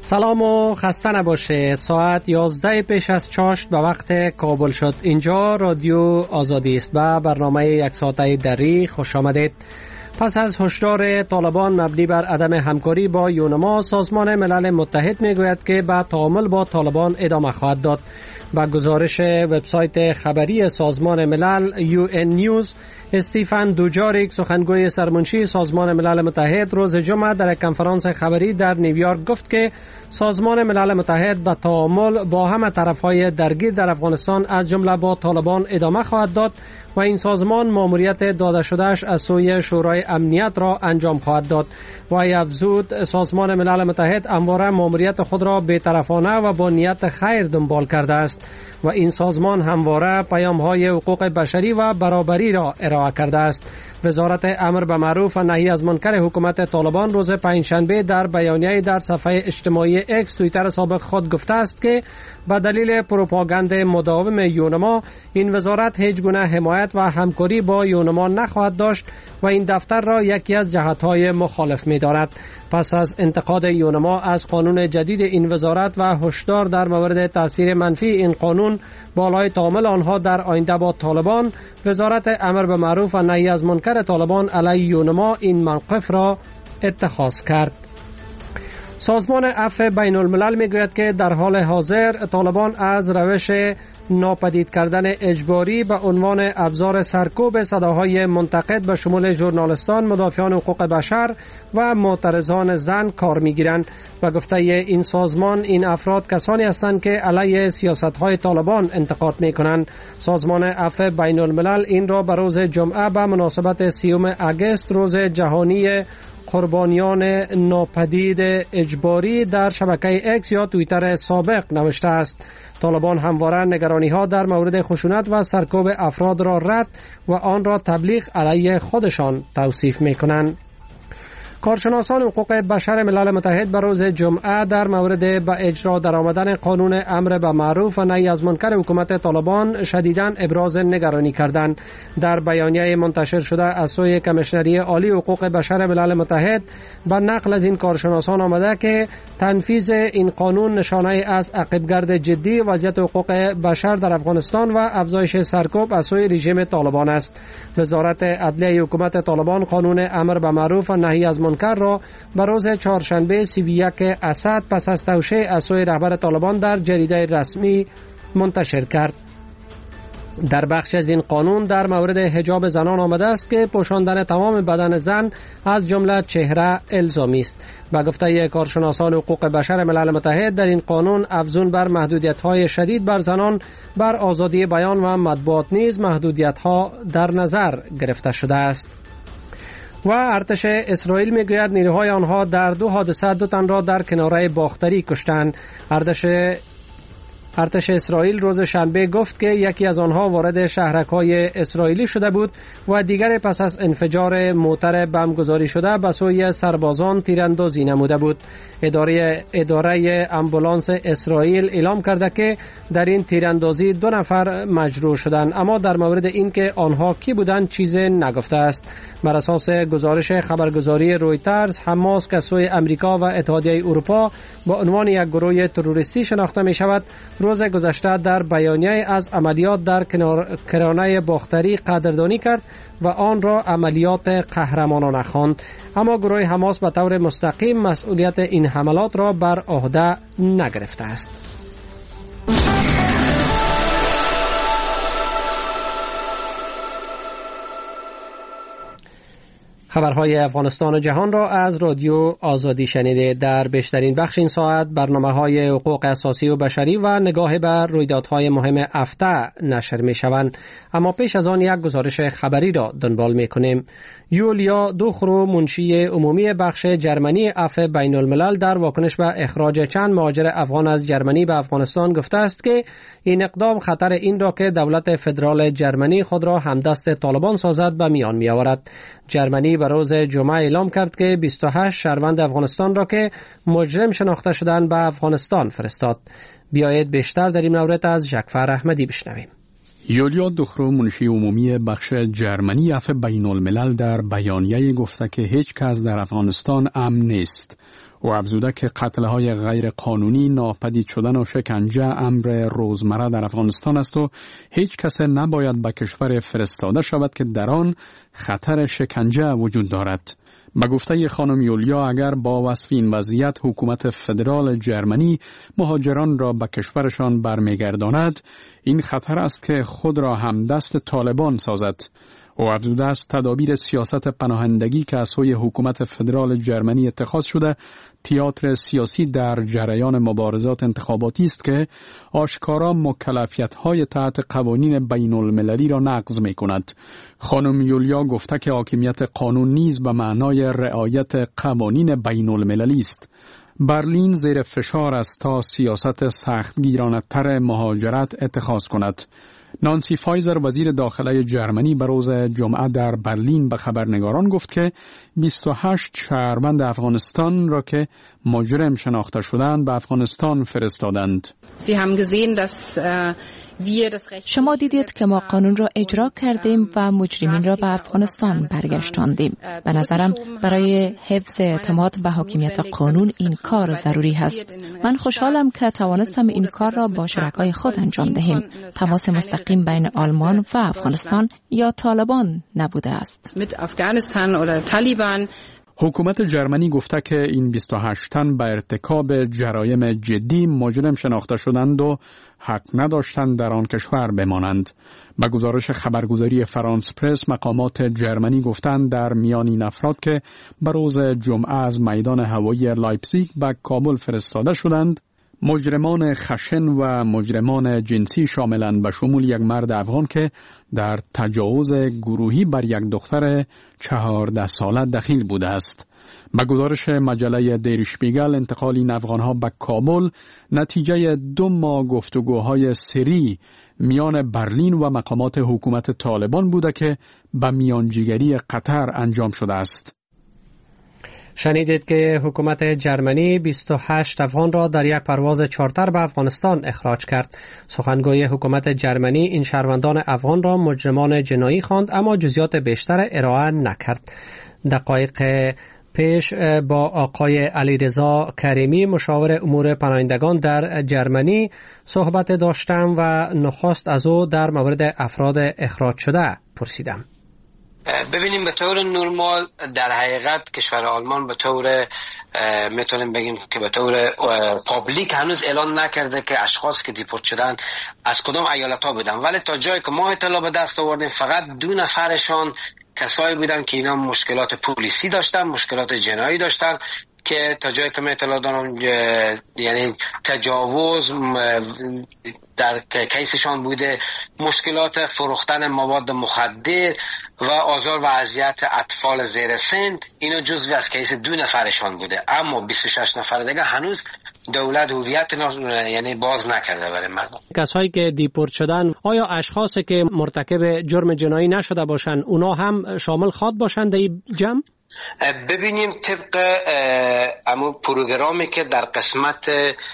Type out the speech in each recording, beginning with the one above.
سلام و خسته نباشید. ساعت 11 پیش از چاشت به وقت کابل شد. اینجا رادیو آزادی است و برنامه یک ساعته دری خوش آمدید. پس از هشدار طالبان مبنی بر عدم همکاری با یونما، سازمان ملل متحد میگوید که به تعامل با طالبان ادامه خواهد داد. با گزارش وبسایت خبری سازمان ملل UN News، استیفن دوجاریک، سخنگوی سرمنشی سازمان ملل متحد، روز جمعه در یک کنفرانس خبری در نیویورک گفت که سازمان ملل متحد به تعامل با همه طرفهای درگیر در افغانستان از جمله با طالبان ادامه خواهد داد و این سازمان ماموریت داده شدهش از سوی شورای امنیت را انجام خواهد داد. و افزود سازمان ملل متحد همواره ماموریت خود را بی‌طرفانه و با نیت خیر دنبال کرده است و این سازمان همواره پیام‌های حقوق بشری و برابری را ارائه کرده است. وزارت امر به معروف و نهی از منکر حکومت طالبان روز پنجشنبه در بیانیه‌ای در صفحه اجتماعی اکس توییتر سابق خود گفته است که به دلیل پروپاگاند مداوم یونما، این وزارت هیچ گونه حمایت و همکاری با یونما نخواهد داشت و این دفتر را یکی از جهت‌های مخالف می‌داند. پس از انتقاد یونما از قانون جدید این وزارت و هشدار در مورد تاثیر منفی این قانون بالای تعامل آنها در آینده با طالبان، وزارت امر به معروف و نهی از منکر طالبان علیه یونما این موقف را اتخاذ کرد. سازمان عفو بین الملل میگوید که در حال حاضر طالبان از روش ناپدید کردن اجباری به عنوان ابزار سرکوب صداهای منتقد به شمول ژورنالیستان، مدافعان حقوق بشر و معترضان زن کار میگیرند. و گفته این سازمان این افراد کسانی هستند که علیه سیاست‌های طالبان انتقاد میکنند. سازمان عفو بین الملل این را به روز جمعه به مناسبت 30 اگست روز جهانی قربانیان ناپدید اجباری در شبکه اکس یا توییتر سابق نوشته است. طالبان همواره نگرانی‌ها در مورد خشونت و سرکوب افراد را رد و آن را تبلیغ علیه خودشان توصیف می‌کنند. کارشناسان حقوق بشر ملل متحد به روز جمعه در مورد به اجرا درآمدن قانون امر به معروف و نهی از منکر حکومت طالبان شدیداً ابراز نگرانی کردند. در بیانیه منتشر شده از سوی کمیشنری عالی حقوق بشر ملل متحد به نقل از این کارشناسان آمده که تنفیذ این قانون نشانه از عقبگرد جدی وضعیت حقوق بشر در افغانستان و افزایش سرکوب از سوی رژیم طالبان است. وزارت عدلیه حکومت طالبان قانون امر به معروف و نهی از منکر را به روز چهارشنبه 31 اسد پس از توشیح از سوی رهبر طالبان در جریده رسمی منتشر کرد. در بخش از این قانون در مورد حجاب زنان آمده است که پوشاندن تمام بدن زن از جمله چهره الزامی است. با گفته کارشناسان حقوق بشر ملل متحد در این قانون افزون بر محدودیت‌های شدید بر زنان بر آزادی بیان و مطبوعات نیز محدودیت‌ها در نظر گرفته شده است. و ارتش اسرائیل میگوید نیروهای آنها در 2 حادثه 2 تن را در کناره باختری کشتند. ارتش اسرائیل روز شنبه گفت که یکی از آنها وارد شهرک‌های اسرائیلی شده بود و دیگر پس از انفجار موتر بمبگذاری شده به سوی سربازان تیراندازی نموده بود. اداره امبولانس اسرائیل اعلام کرده که در این تیراندازی 2 نفر مجروح شدند، اما در مورد اینکه آنها کی بودند چیزی نگفته است. بر اساس گزارش خبرگزاری رویترز، حماس که سوی امریکا و اتحادیه اروپا با عنوان یک گروه تروریستی شناخته می شود، روز گذشته در بیانیه از عملیات در کرانه باختری قدردانی کرد و آن را عملیات قهرمانانه خواند. اما گروه حماس به طور مستقیم مسئولیت این حملات را بر عهده نگرفته است. خبرهای افغانستان و جهان را از رادیو آزادی شنیده. در بیشترین بخش این ساعت برنامه‌های حقوق اساسی و بشری و نگاه بر رویدادهای مهم هفته نشر می‌شوند. اما پیش از آن یک گزارش خبری را دنبال می‌کنیم. یولیا دوخرو، منشی عمومی بخش جرمنی عفو بین الملل، در واکنش به اخراج چند مهاجر افغان از جرمنی به افغانستان گفته است که این اقدام خطر این را که دولت فدرال جرمنی خود را همدست طالبان سازد به میان می‌آورد. جرمنی به روز جمعه اعلام کرد که 28 شهروند افغانستان را که مجرم شناخته شدند به افغانستان فرستاد. بیایید بیشتر در این مورد از جعفر احمدی بشنویم. یولیا دوخرو، منشی عمومی بخش جرمنی عفو بین الملل، در بیانیه گفته که هیچ کس در افغانستان امن نیست. او افزوده که قتل‌های غیر قانونی، ناپدید شدن و شکنجه امر روزمره در افغانستان است و هیچ کس نباید به کشور فرستاده شود که در آن خطر شکنجه وجود دارد. به گفته خانم یولیا، اگر با وصف این وضعیت حکومت فدرال جرمنی مهاجران را به کشورشان برمیگرداند، این خطر است که خود را هم دست طالبان سازد. او افزوده است تدابیر سیاست پناهندگی که از سوی حکومت فدرال جرمنی اتخاذ شده تئاتر سیاسی در جریان مبارزات انتخاباتی است که آشکارا مکلفیت‌های تحت قوانین بین المللی را نقض می‌کند. خانم یولیا گفته که حاکمیت قانون نیز به معنای رعایت قوانین بین المللی است. برلین زیر فشار است تا سیاست سختگیرانه‌تر مهاجرت اتخاذ کند. نانسی فایزر وزیر داخله جرمنی به روز جمعه در برلین به خبرنگاران گفت که 28 شهروند افغانستان را که مجرم شناخته شدند به افغانستان فرستادند. شما دیدید که ما قانون را اجرا کردیم و مجرمین را به افغانستان برگشتاندیم. به نظرم برای حفظ اعتماد به حاکمیت قانون این کار ضروری است. من خوشحالم که توانستم این کار را با شرکای خود انجام دهیم. تماس مستقیم بین آلمان و افغانستان یا طالبان نبوده است. حکومت جرمنی گفته که این 28 تن به ارتکاب جرایم جدی مجرم شناخته شدند و حق نداشتند در آن کشور بمانند. به گزارش خبرگزاری فرانس پرس، مقامات جرمنی گفتند در میان این افراد که به روز جمعه از میدان هوایی لایپزیگ به کابل فرستاده شدند، مجرمان خشن و مجرمان جنسی شاملند، به شمول یک مرد افغان که در تجاوز گروهی بر یک دختر 14 ساله دخیل بوده است. به گزارش مجله دیر شپیگل، انتقال این افغانها به کابل نتیجه 2 ماه گفتگوهای سری میان برلین و مقامات حکومت طالبان بوده که به میانجیگری قطر انجام شده است. شنیدید که حکومت جرمنی 28 افغان را در یک پرواز چارتر به افغانستان اخراج کرد. سخنگوی حکومت جرمنی این شهروندان افغان را مجرمان جنایی خواند، اما جزئیات بیشتر ارائه نکرد. دقایق پیش با آقای علیرضا کریمی، مشاور امور پناهندگان در جرمنی، صحبت داشتم و نخست از او در مورد افراد اخراج شده پرسیدم. ببینیم به طور نرمال در حقیقت کشور آلمان به طور میتونیم بگیم که به طور پابلیک هنوز اعلان نکرده که اشخاص که دیپورت شدن از کدام ایالت ها بودن، ولی تا جایی که ما اطلاع به دست آوردیم فقط 2 نفرشان کسایی بودن که اینا مشکلات پلیسی داشتن، مشکلات جنایی داشتن، که تا جایی که من اطلاع دارم یعنی تجاوز در کیسشان بوده، مشکلات فروختن مواد مخدر و آزار و اذیت اطفال زیر سن، اینا جزوی از کیس 2 نفرشان بوده. اما 26 نفر دیگه هنوز دولت هویت یعنی باز نکرده برای مردم. کسایی که دیپورت شدن آیا اشخاصی که مرتکب جرم جنایی نشده باشند اونا هم شامل خواد باشند در این جمع؟ ببینیم طبق امو پروگرامی که در قسمت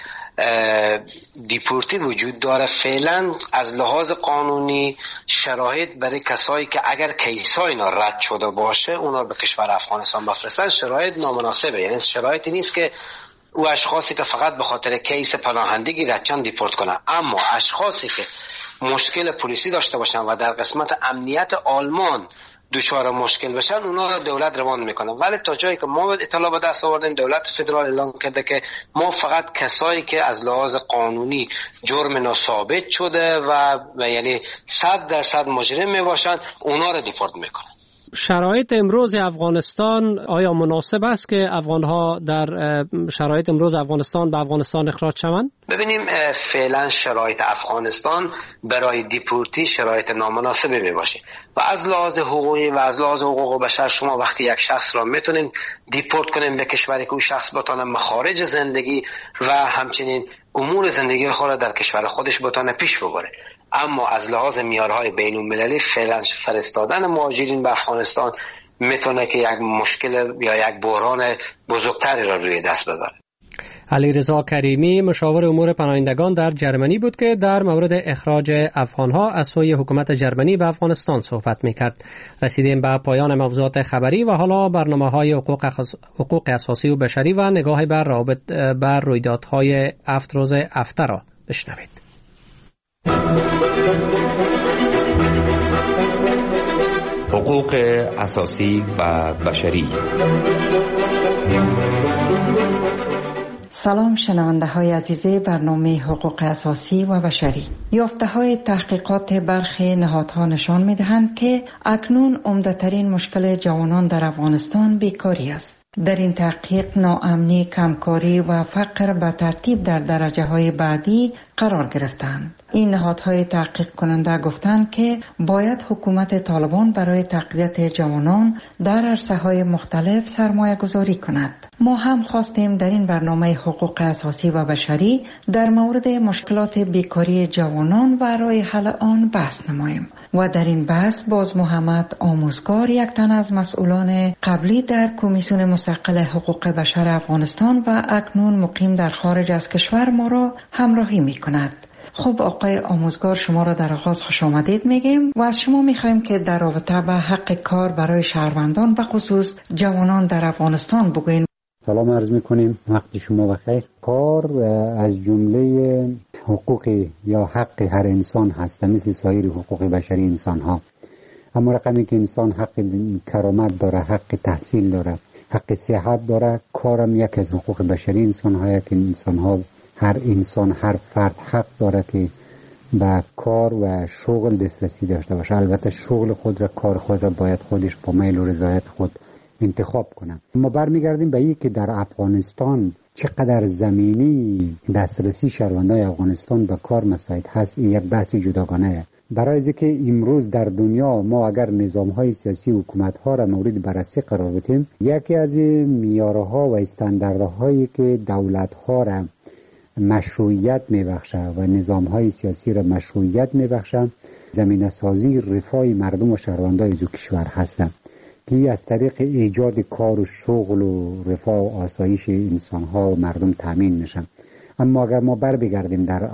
دیپورتی وجود داره، فعلا از لحاظ قانونی شرایط برای کسایی که اگر کیسای اینا رد شده باشه اونا به کشور افغانستان بفرستن شرایط نامناسبه. یعنی شرایطی نیست که او اشخاصی که فقط به خاطر کیس پناهندگی ردشن دیپورت کنن، اما اشخاصی که مشکل پلیسی داشته باشن و در قسمت امنیت آلمان دوچار مشکل بشن اونا رو دولت روان میکنه. ولی تا جایی که ما اطلاع به دست آوردیم دولت فدرال اعلام کرده که ما فقط کسایی که از لحاظ قانونی جرم ناثابت شده و یعنی 100% مجرم میباشن اونا رو دیپورت میکنه. شرایط امروز افغانستان آیا مناسب است که افغانها در شرایط امروز افغانستان به افغانستان اخراج شوند؟ ببینیم فعلا شرایط افغانستان برای دیپورتی شرایط نامناسبی میباشه و از لحاظ حقوقی و از لحاظ حقوق بشر شما وقتی یک شخص را میتونین دیپورت کنین به کشوری که او شخص بتونه مخارج زندگی و همچنین امور زندگی خود در کشور خودش بتونه پیش ببره. اما از لحاظ معیارهای بین المللی فعلا فرستادن مهاجرین به افغانستان میتونه که یک مشکل یا یک بحران بزرگتری را روی دست بذاره. علیرضا کریمی مشاور امور پناهندگان در جرمنی بود که در مورد اخراج افغانها از سوی حکومت جرمنی به افغانستان صحبت میکرد. رسیدیم به پایان موضوعات خبری و حالا برنامه‌های حقوق اساسی و بشری و نگاه بر رویدادهای 7 روز هفته را بشنوید. حقوق اساسی و بشری. سلام شنونده های عزیز برنامه حقوق اساسی و بشری. یافته های تحقیقات برخی نهادها نشان می دهند که اکنون عمده‌ترین مشکل جوانان در افغانستان بیکاری است. در این تحقیق ناامنی، کمکاری و فقر به ترتیب در درجه های بعدی قرار گرفتند. این نهادهای تحقیق کننده گفتند که باید حکومت طالبان برای تقویت جوانان در عرصه‌های مختلف سرمایه گذاری کند. ما هم خواستیم در این برنامه حقوق اساسی و بشری در مورد مشکلات بیکاری جوانان و راه حل آن بحث نماییم و در این بحث باز محمد آموزگار، یک تن از مسئولان قبلی در کمیسیون مستقل حقوق بشر افغانستان و اکنون مقیم در خارج از کشور، ما را همراهی می کند. خب آقای آموزگار، شما را در آغاز خوش آمدید میگیم و از شما میخوایم که در رابطه با حق کار برای شهروندان به خصوص جوانان در افغانستان بگوین. سلام عرض میکنیم، وقت شما بخیر. کار از جمله حقوق یا حق هر انسان هست، مثل سایر حقوق بشری انسان ها. اما رقمی که انسان حق کرامت داره، حق تحصیل داره، حق صحت داره، کارم یک از حقوق بشری انسان ها، که انسان ها، هر انسان، هر فرد حق داره که به کار و شغل دسترسی داشته باشه. البته شغل خود را، کار خود را باید خودش با میل و رضایت خود انتخاب کنه. ما برمیگردیم به این که در افغانستان چقدر زمینی دسترسی شهروندان افغانستان به کار مساعد هست، این یک بحث جداگانه. برای اینکه امروز در دنیا ما اگر نظام‌های سیاسی و حکومت‌ها را مورد بررسی قرار بدیم، یکی از معیارها و استانداردهایی که دولت‌ها را مشروعیت میبخشه و نظام‌های سیاسی را مشروعیت میبخشه، زمینه سازی رفاه مردم و شهروندان از کشور هستند که از طریق ایجاد کار و شغل و رفاه و آسایش انسان‌ها و مردم تامین میشن. اما اگر ما بگردیم در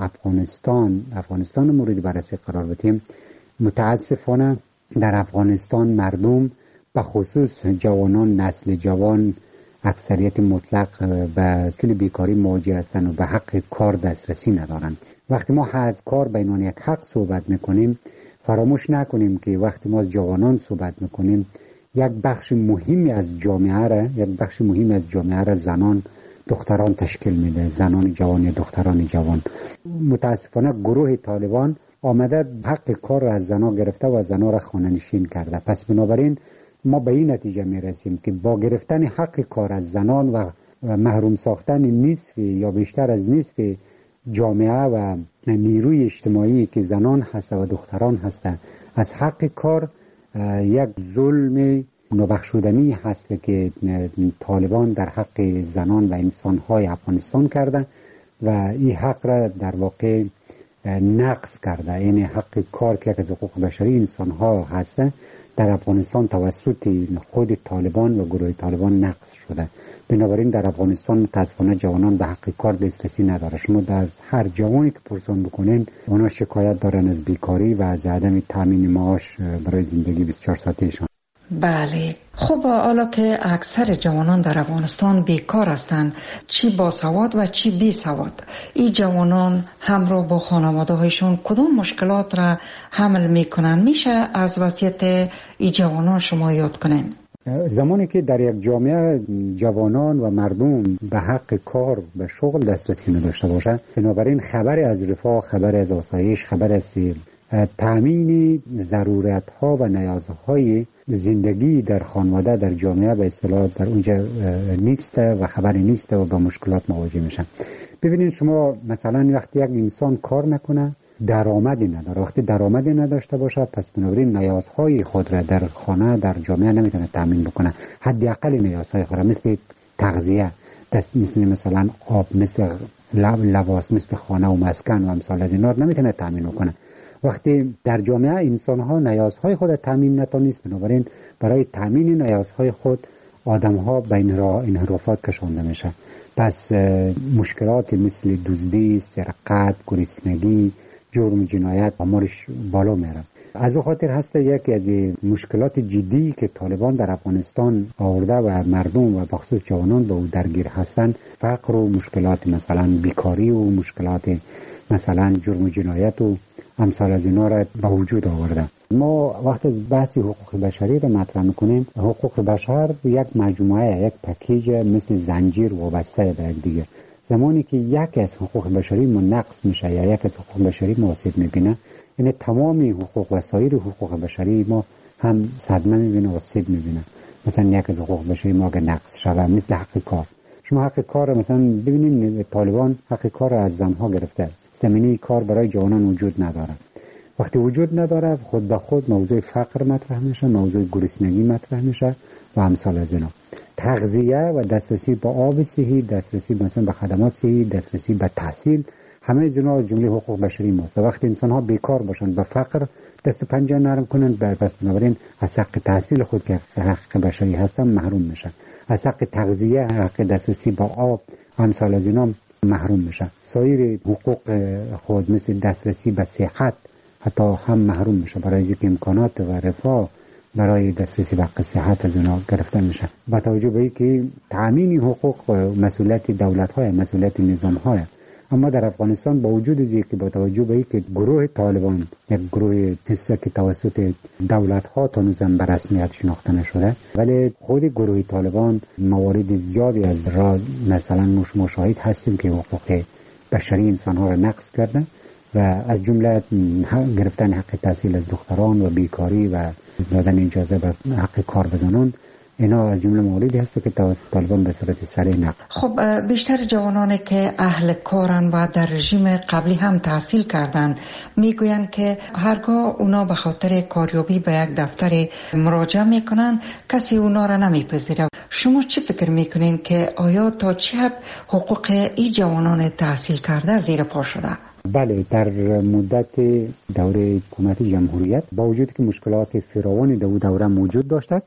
افغانستان مورد بررسی قرار بدیم، متاسفانه در افغانستان مردم به خصوص جوانان، نسل جوان، اکثریت مطلق به کل بیکاری مواجه هستند و به حق کار دسترسی ندارند. وقتی ما از کار به عنوان یک حق صحبت میکنیم، فراموش نکنیم که وقتی ما از جوانان صحبت میکنیم، یک بخش مهمی از جامعه را زنان، دختران تشکیل میده. زنان جوان، دختران جوان. متاسفانه گروه طالبان آمده حق کار را از زنان گرفته و زنان را خانه‌نشین کرده. پس بنابراین ما به این نتیجه میرسیم که با گرفتن حق کار از زنان و محروم ساختن نصف یا بیشتر از نصف جامعه و نیروی اجتماعی که زنان هست و دختران هستند از حق کار، یک ظلم نابخشودنی هست که طالبان در حق زنان و انسان‌های افغانستان کرده و این حق را در واقع نقض کرده. این حق کار که از حقوق بشری انسان‌ها هست در افغانستان توسط خود طالبان و گروه طالبان نقض شده. بنابراین در افغانستان متاسفانه جوانان به حق کار دسترسی نداره. شما از هر جوانی که پرسان بکنین، اونا شکایت دارن از بیکاری و از عدم تامین معاش برای زندگی 24 ساعتهشان. بله. خب حالا که اکثر جوانان در افغانستان بیکار هستند، چی با سواد و چی بی سواد، این جوانان همراه با خانواده هایشون کدوم مشکلات را حمل میکنن؟ میشه از وضعیت این جوانان شما یاد کنین؟ زمانی که در یک جامعه جوانان و مردم به حق کار و شغل دسترسی نداشته باشند، بنابراین خبری از رفاه، خبری از آسایش، خبری از تامین ضرورت‌ها و نیازهای زندگی در خانواده، در جامعه به اصطلاح در اونجا نیست و خبری نیست و با مشکلات مواجه میشن. ببینید شما مثلا وقتی یک انسان کار نکنه، درآمدی نداره. وقتی درآمدی نداشته باشه، پس بنابراین نیازهای خود را در خانه، در جامعه نمیتونه تامین بکنه. حداقل نیازهای خود را مثل تغذیه، مثلا آب، مثل لباس، مثل خانه و مسکن و امثال از اینا نمیتونه تامین بکنه. وقتی در جامعه انسان‌ها نیازهای خود تامین نتونست، بنابراین برای تامین نیازهای خود آدم‌ها به انحرافات کشانده میشه. پس مشکلات مثل دزدی، سرقت، گرسنگی، جرم جنایت آمارش بالا میره. از او خاطر هست یکی از مشکلات جدی که طالبان در افغانستان آورده و مردم و بخصوص جوانان به او درگیر هستند، فقر و مشکلات مثلا بیکاری و مشکلات مثلا جرم جنایت و امثال از اینا را به وجود آورده. ما وقتی از بحث حقوق بشری را مطرح میکنیم، حقوق بشر یک مجموعه، یک پکیج مثل زنجیر وابسته به دیگه. زمانی که یکی از حقوق بشری ما نقص میشه یا یک از حقوق بشری ما آسیب میبینه، یعنی تمام حقوق و سایر حقوق بشری ما هم صدمه میبینه و آسیب میبینه. مثلا یک از حقوق بشری ما اگه نقص شده، مثل حق کار. شما حق کار مثلا ببینید طالبان حق کار از زنها گرفته، زمینه کار برای جوانان وجود نداره. وقتی وجود نداره خود به خود موضوع فقر مطرح میشه، موضوع گرسنگی مطرح میشه و امثال از اینا. تغذیه و دسترسی به آب صحی، دسترسی مثلا به خدمات صحی، دسترسی به تحصیل، همه از اینا جمله حقوق بشری ماست. وقتی انسان ها بیکار باشند و فقر دست و پنجه نرم کنند، پس بنابراین از حق تحصیل خود که حق بشری هستن محروم میشن، از حق تغذیه، حق دسترسی به آب امثال از اینا محروم میشن. سایر حقوق خود مثل دسترسی به صحت حتی هم محروم میشه، برای اینکه امکانات و رفاه برای دسترسی به صحت از اینا گرفته میشه. با توجه به اینکه تامین حقوق مسئولیت دولت های، مسئولیت نظام های، اما در افغانستان با وجود اینکه با توجه به اینکه گروه طالبان یک گروه حسه که توسط دولت ها تا هنوزم به رسمیت شناخته نشده، ولی خود گروه طالبان موارد زیادی از را مثلا مشاهد هستیم که حقوق بشری انسان ها را نقض کرده و از جمله گرفتن حق تحصیل از دختران و بیکاری و دادن اجازه به حق کار به زنان، اینا از جمله مواردی هست که توسط طالبان به صورت سریع نقض. خب بیشتر جوانانی که اهل کارن و در رژیم قبلی هم تحصیل کردن میگویند که هرگاه اونا به خاطر کاریابی به یک دفتر مراجعه میکنن کسی اونا را نمیپذیره. شما چی فکر میکنین که آیا تا چه حد حقوق این جوانان تحصیل کرده زیر پا شده؟ بله، در مدت دوره حکومت جمهوریت با وجود که مشکلات فراوانی در دوره موجود داشتند،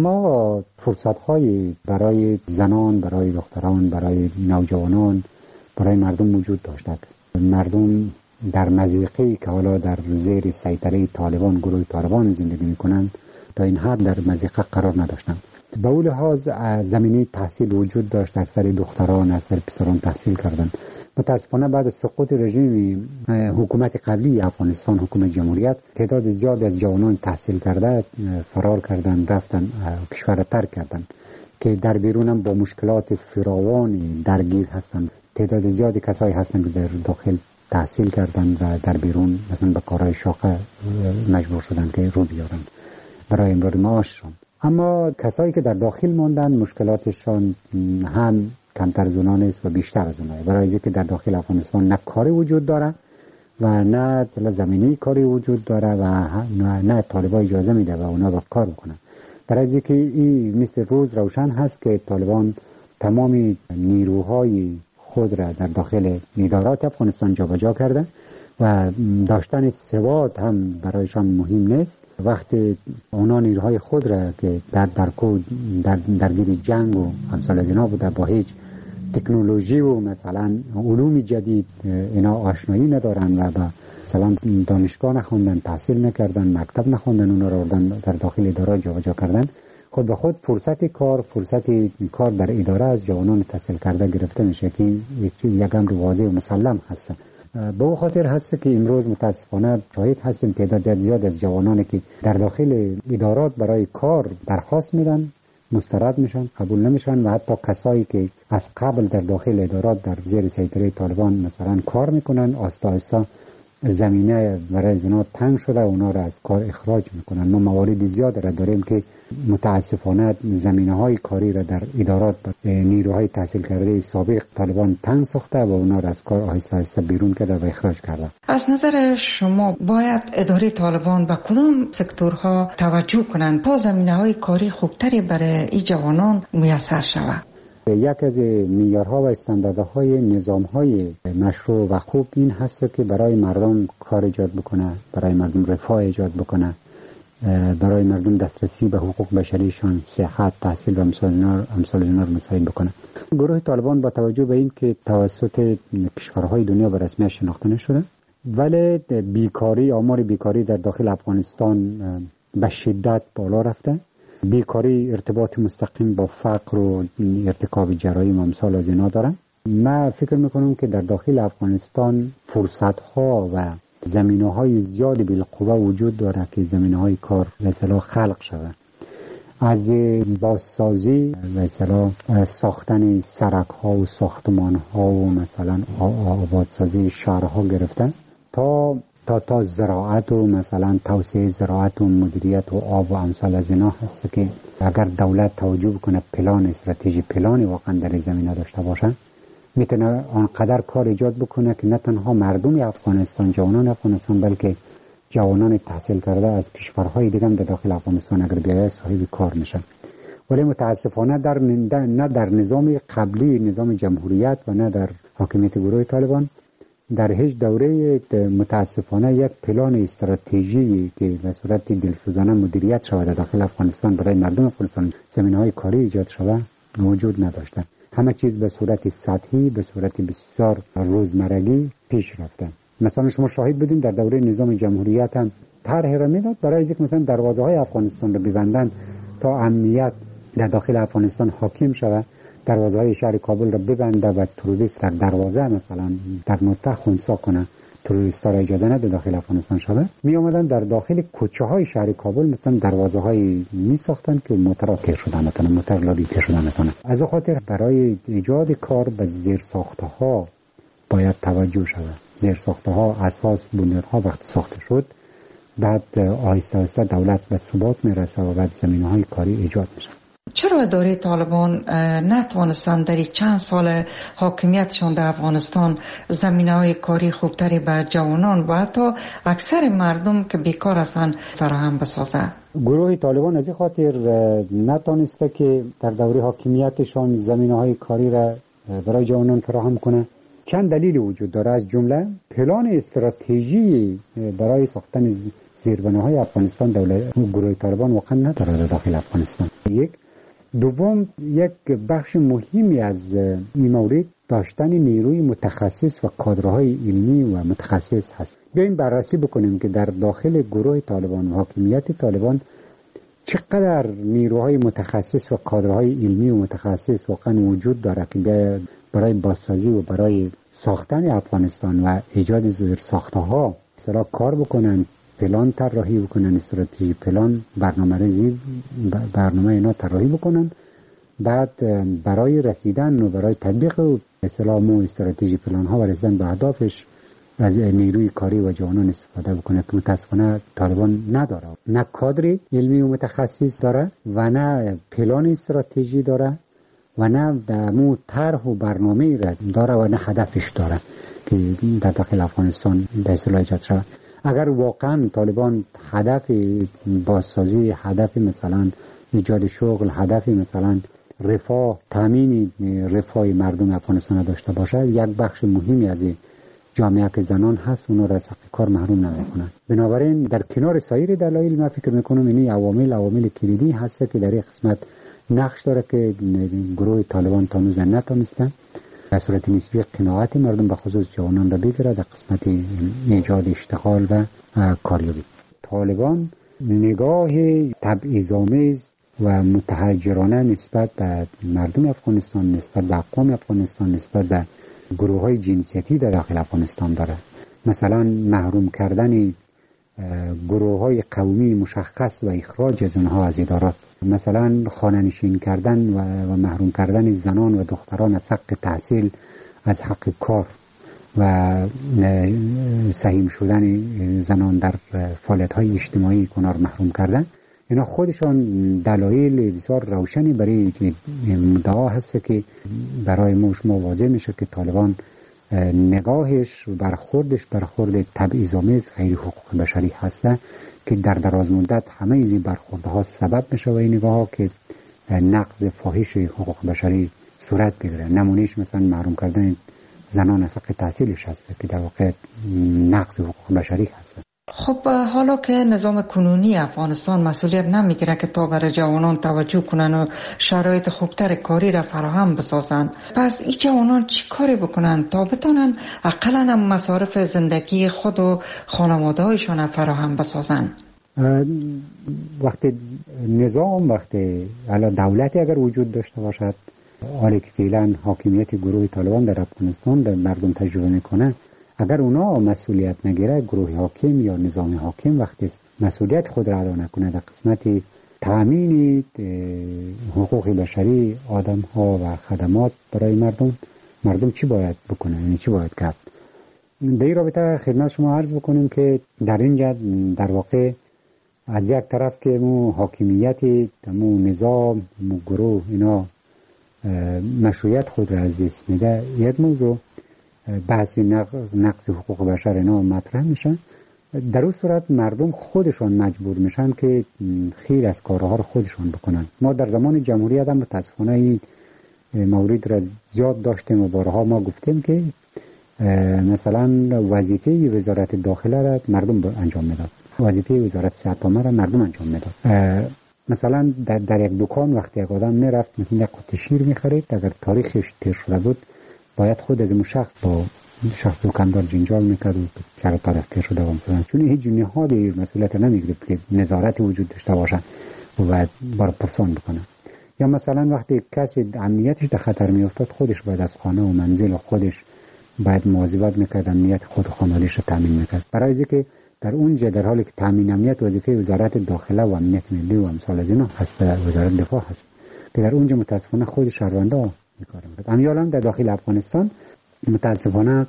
اما فرصت‌های برای زنان، برای دختران، برای نوجوانان، برای مردم وجود داشتند. مردم در مضیقه‌ای که حالا در زیر سیطره طالبان، گروه طالبان زندگی می‌کنند، تا این حد در مضیقه قرار نداشتند. به اون لحاظ زمینه تحصیل وجود داشت، اکثر دختران، اکثر پسران تحصیل کردند. متاسفانه بعد از سقوط رژیم حکومت قبلی افغانستان، حکومت جمهوریت، تعداد زیادی از جوانان تحصیل کرده فرار کردن، رفتن کشور ترک کردن که در بیرون هم با مشکلات فراوانی درگیر هستند. تعداد زیادی کسایی هستند که در داخل تحصیل کردن و در بیرون مثلا به کارهای شاقه مجبور شدن که رو بیارن برای امرار معاششان. اما کسایی که در داخل ماندن مشکلاتشان هم کمتر از اونها نیست و بیشتر از اونها، برای اینکه در داخل افغانستان نه کاری وجود داره و نه زمینه کاری وجود داره و نه طالبان اجازه میده و اونا با کار بکنن. برای اینکه این مثل روز روشن هست که طالبان تمامی نیروهای خود را در داخل ادارات افغانستان جابجا کرده و داشتن سواد هم برایشان مهم نیست. وقتی اونا نیروهای خود را که درگیر جنگ و امثال از اینا بوده، با هیچ تکنولوژی و مثلا علوم جدید اینا آشنایی ندارن و مثلا دانشگاه نخوندن، تحصیل نکردن، مکتب نخوندن، اونا را در داخل اداره جابجا کردن، خود به خود فرصت کار در اداره از جوانان تحصیل کرده گرفته میشه که یک امر واضح و مسلم هست. به او خاطر هست که امروز متاسفانه شاهد هستیم تعداد زیاد از جوانانی که در داخل ادارات برای کار درخواست میدن، مسترد میشن، قبول نمیشن و حتی کسایی که از قبل در داخل ادارات در زیر سیطره طالبان مثلا کار میکنن، آستا آستا زمینه برای اونا تنگ شده، اونا را از کار اخراج میکنن. ما موارد زیاد را داریم که متاسفانه زمینه های کاری را در ادارات نیروهای تحصیل کرده سابق طالبان تنگ ساخته و اونا را از کار آهسته آهسته بیرون کرده و اخراج کرده. از نظر شما باید اداره طالبان به کدام سکتورها توجه کنند تا زمینه های کاری خوبتری برای این جوانان میسر شود؟ یک از معیارها و استانداردهای نظامهای مشروع و خوب این هست که برای مردم کار ایجاد بکنه، برای مردم رفاه ایجاد بکنه، برای مردم دسترسی به حقوق بشریشان، صحت، تحصیل و امثال اینا رو مساعد بکنه. گروه طالبان با توجه به این که توسط کشورهای دنیا به رسمیت شناخته نشده، ولی بیکاری، آمار بیکاری در داخل افغانستان به شدت بالا رفته. بیکاری ارتباط مستقیم با فقر و ارتکاب جرایم و امثال از اینا داره. من فکر میکنم که در داخل افغانستان فرصت‌ها و زمینه‌های زیادی بالقوه وجود داره که زمینه‌های کار مثلا خلق شده، از بازسازی مثلا ساختن سرک‌ها و ساختمان‌ها و مثلا آبادسازی شهرها گرفته تا زراعت و مثلا توسعه زراعت و مدیریت و آب و امثال از اینا هست که اگر دولت توجه کنه، پلان استراتژی پلان واقعا در زمینه داشته باشه، میتونه آنقدر کار ایجاد بکنه که نه تنها مردم افغانستان، جوانان افغانستان، بلکه جوانان تحصیل کرده از کشورهای دیگه هم در داخل افغانستان اگر بیاید صاحب کار میشن. ولی متاسفانه نه در نظام قبلی، نظام جمهوریت و نه در حاکمیت گروه طالبان، در هیچ دوره متاسفانه یک پلان استراتژی که به صورت دلسوزانه مدیریت شود در داخل افغانستان برای مردم افغانستان زمینه‌های کاری ایجاد شود وجود نداشته. همه چیز به صورت سطحی، به صورت بسیار روزمرگی پیش رفته. مثلا شما شاهد بودین در دوره نظام جمهوریت هم طرح را میداد برای اینکه مثلا دروازه‌های افغانستان را ببندن تا امنیت در داخل افغانستان حاکم شود، دروازه‌های شهر کابل را ببنده و تروریست در دروازه مثلا در نقطه خنثی کنه، تروریست‌ها را اجازه نده داخل افغانستان شود. می اومدن در داخل کوچه‌های شهر کابل مثلا دروازه‌های می ساختن که موترها تیر شدن نتونه، موتر لاری تیر شدن نتونه. از اون خاطر برای ایجاد کار به زیرساخت‌ها باید توجه شود. زیرساخت‌ها، اساس، بنیادها وقت ساخته شد، بعد آهسته آهسته دولت به ثبات میرسه و بعد زمینه‌های کاری ایجاد میشه. چرا اداره طالبان نتوانستند در چند سال حاکمیتشان در افغانستان زمینه‌های کاری خوبتری به جوانان و حتی اکثر مردم که بیکار هستند فراهم بسازه؟ گروه طالبان از این خاطر نتوانسته که در دوره حاکمیتشان زمینه‌های کاری را برای جوانان فراهم کنه. چند دلیل وجود داره، از جمله پلان استراتژی برای ساختن زیربناهای افغانستان گروه طالبان واقعا نداره در داخل افغانستان. دوم، یک بخش مهمی از این مورد داشتن نیروی متخصص و کادرهای علمی و متخصص هست. بیاییم بررسی بکنیم که در داخل گروه طالبان و حاکمیت طالبان چقدر نیروهای متخصص و کادرهای علمی و متخصص واقعا وجود داره که برای بازسازی و برای ساختن افغانستان و ایجاد زیرساخت‌ها مثلا کار بکنن، پلان طراحی بکنن، استراتژی پلان، برنامه اینا طراحی بکنن، بعد برای رسیدن و برای تطبیق اسلام و استراتژی پلان ها و رسیدن به اهدافش از نیروی کاری و جوانان استفاده بکنه که متاسفانه طالبان نداره. نه کادر علمی و متخصص داره و نه پلان استراتژی داره و نه مو طرح و برنامه را داره و نه هدفش داره که در داخل افغانستان به اصطلاح ایجاد شود. اگر واقعا طالبان هدف بازسازی، هدف مثلا ایجاد شغل، هدف مثلا رفاه، تامین رفاه مردم افغانستان داشته باشه، یک بخش مهمی از جامعه که زنان هست اونا را از حق کار محروم نمیکنن. بنابراین در کنار سایر دلایل من فکر میکنم این عوامل کلیدی هست که در این قسمت نقش داره که گروه طالبان تا هنوز نتونستن به صورت نسبی قناعت مردم به خصوص جوانان را بگیره در قسمت ایجاد اشتغال و کاریابی. طالبان نگاه تبعیض‌آمیز و متحجرانه نسبت به مردم افغانستان، نسبت به اقوام افغانستان، نسبت به گروه های جنسیتی در داخل افغانستان داره. مثلا محروم کردن گروه های قومی مشخص و اخراج از اونها از ادارات، مثلا خانه‌نشین کردن و محروم کردن زنان و دختران از حق تحصیل، از حق کار و سهیم شدن زنان در فعالیت‌های اجتماعی کنار محروم کردن. اینا خودشان دلایل بسیار روشنی برای مدعا هست که برای ما شما واضح میشه که طالبان نگاهش و برخورد تبعیض‌آمیز غیر حقوق بشری هسته که در دراز مدت همه این برخوردها سبب میشه و این نگاه که نقض فاحش حقوق بشری صورت بگیره. نمونهش مثلا محروم کردن زنان از حق تحصیلش هست که در واقع نقض حقوق بشری هست. خب حالا که نظام کنونی افغانستان مسئولیت نمیگیره که تا برای جوانان توجه کنن و شرایط خوبتر کاری را فراهم بسازن، پس این جوانان چی کاری بکنن تا بتونن اقلا هم مصارف زندگی خود و خانواده هایشان فراهم بسازن؟ وقتی دولتی اگر وجود داشته باشد، حالی که فعلا حاکمیت گروه طالبان در افغانستان در مردم تجربه میکنه، اگر اونا مسئولیت نگیره، گروه حاکم یا نظام حاکم وقتی مسئولیت خود را ادا نکنه در قسمت تأمین حقوق بشری آدم ها و خدمات برای مردم چی باید بکنه، یعنی چی باید کرد؟ در این رابطه خدمت شما عرض بکنیم که در اینجا در واقع از یک طرف که حاکمیت نظام گروه اینا مشروعیت خود را از دست میده، یک موضوع بحث نقض حقوق بشر اینا مطرح میشن. در اون صورت مردم خودشان مجبور میشن که خیلی از کارها رو خودشان بکنن. ما در زمان جمهوریت هم متاسفانه این مورد را زیاد داشتیم و بارها ما گفتیم که مثلا وظیفه وزارت داخله را مردم انجام میداد، وظیفه وزارت صحت عامه را مردم انجام میداد. مثلا در یک دکان وقتی یک آدم میرفت مثلا یک قطعه شیر میخرید، اگر تاریخش تیر شده بود باید خود از اون شخص با شخص دکاندار جنجال میکرد و چرا طرف تیر شده و مثلا، چون هیچ نهادی مسئولیت نمیگرفت که نظارت وجود داشته باشه و باید بار پرسان بکنه. یا مثلا وقتی کسی امنیتش در خطر میافتاد، خودش باید از خانه و منزل و خودش باید مواظبت میکرد، امنیت خود و خانواده‌اش رو تامین میکرد. برای اینکه در اونجا در حالی که تامین امنیت وظیفه وزارت داخله و امنیت ملی و امثال از اینا هست، وزارت دفاع هست، که در اونجا متاسفانه خود شهروندا میکارن. امیالا در داخل افغانستان متاسفانه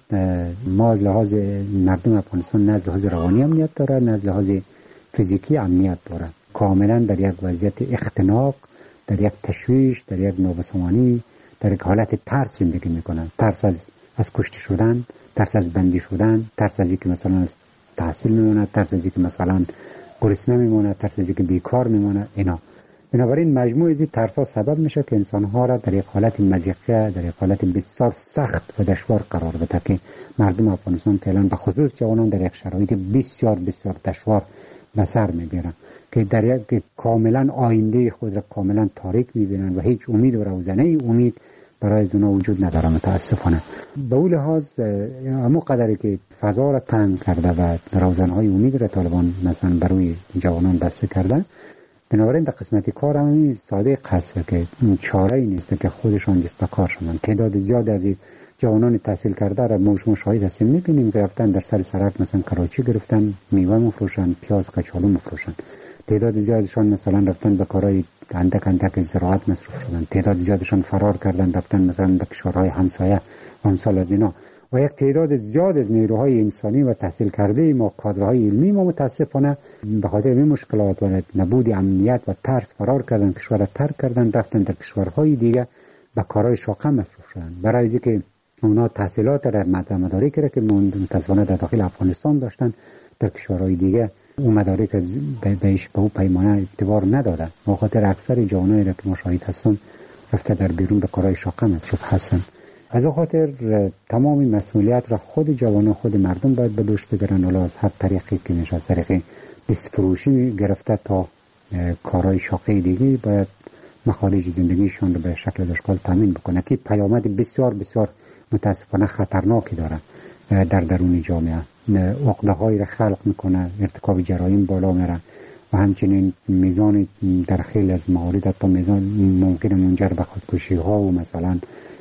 ما از لحاظ مردم افغانستان نه از لحاظ روانی امنیت داره، نه از لحاظ فیزیکی امنیت داره. کاملا در یک وضعیت اختناق، در یک تشویش، در یک نابسامانی، در یک حالت ترس زندگی میکنن. ترس از کشته شدن، ترس از بندی شدن، ترس از اینکه مثلا از تحصیل میمونه، ترس از اینکه مثلا گرسنه میمونه، ترس از اینکه بیکار میمونه. بنابراین مجموع از این ترس‌ها سبب میشه که انسان‌ها را در یک حالت مضیقه، در یک حالت بسیار سخت و دشوار قرار بده که مردم افغانستان فعلا به خصوص جوانان در یک شرایط بسیار بسیار دشوار به سر میبرن که در یک کاملا آینده خود را کاملا تاریک میبینن و هیچ امید و روزنه امید برای از اونا وجود نداره. متاسفانه به اون لحاظ همون قدری که فضا را تنگ کرده و روزنهای امید را طالبان مثلا برای جوانان بسته کرده، بنابراین در قسمت کار هم ساده قصه که چاره ای نیست که خودشان دست به کار شدن. تعداد زیاد از جوانان تحصیل کرده را ما شاهد هستیم، میبینیم که رفتن در سر سرک مثلا کراچی گرفتن، میوه مفروشن، پیاز کچالو مفروشن. تعداد زیادشان مثلا رفتن به کارهای اندک زراعت مصروف شدن. تعداد زیادشان فرار کردن، رفتن مثلا به کشورهای همسایه و امثال از اینا. و یک تعداد زیاد از نیروهای انسانی و تحصیل کرده ما، کادرهای علمی ما متاسفانه به خاطر این مشکلات و نبود امنیت و ترس فرار کردن، کشور را ترک کردن، رفتن در کشورهای دیگه به کارهای شاقه مصروف شدن. برای اینکه اونا تحصیلات را مدارکی را که متاسفانه در داخل افغانستان داشتن در کشورهای دیگه اون مدارک به اون پیمانه اعتبار نداده. به خاطر اکثر جوانایی را که مشاهد هستن رفته در بیرون به کارهای شاقه مصروف هستن. از اون خاطر تمام مسئولیت را خود جوانان، خود مردم باید به دوش بگیرن. حالا از هر طریقی که میشه، از طریق دست فروشی گرفته تا کارهای شاقه دیگه، باید مخارج زندگیشان رو به شکل دشکال تامین بکنه که پیامد بسیار بسیار متاسفانه خطرناکی داره در درون جامعه. عقده‌هایی را خلق میکنه، ارتکاب جرایم بالا میره و همچنین میزان در خیلی از موارد حتی میزان ممکن منجر به خودکشی ها و مثلا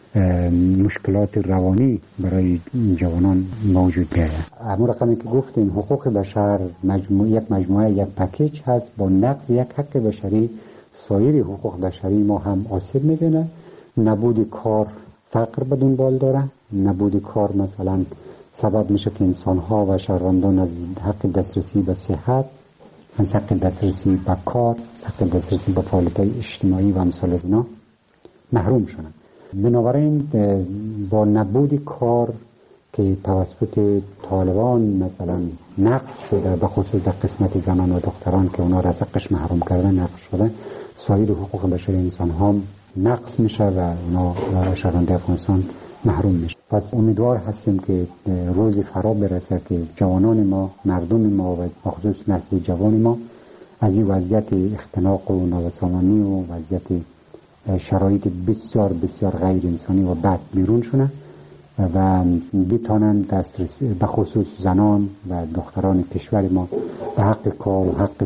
مشکلات روانی برای جوانان موجود بیاید. اما رقمی که گفتیم حقوق بشر یک مجموعه، یک پکیج هست. با نقض یک حق بشری سایر حقوق بشری ما هم آسیب میبینه. نبود کار فقر به دنبال داره. نبود کار مثلا سبب میشه که انسان‌ها و شهروندان از حق دسترسی به صحت، از حق دسترسی به کار، حق دسترسی به فعالیت‌های اجتماعی و امثال از اینا محروم شدن. بنابراین با نبود کار که توسط طالبان مثلا نقض شده، به خصوص در قسمت زنان و دختران که اونا را از حقش محروم کردن نقض شده، سایر حقوق بشری انسان ها نقض میشه و اونا شهروندان افغانستان محروم میشه. پس امیدوار هستیم که روز فرا برسه که جوانان ما، مردم ما و بخصوص نسل جوان ما از این وضعیت اختناق و نابسامانی و وضعیت شرایط بسیار بسیار غیر انسانی و بد بیرون شونه و بتانند دسترسی به خصوص زنان و دختران کشور ما به حق کار و حق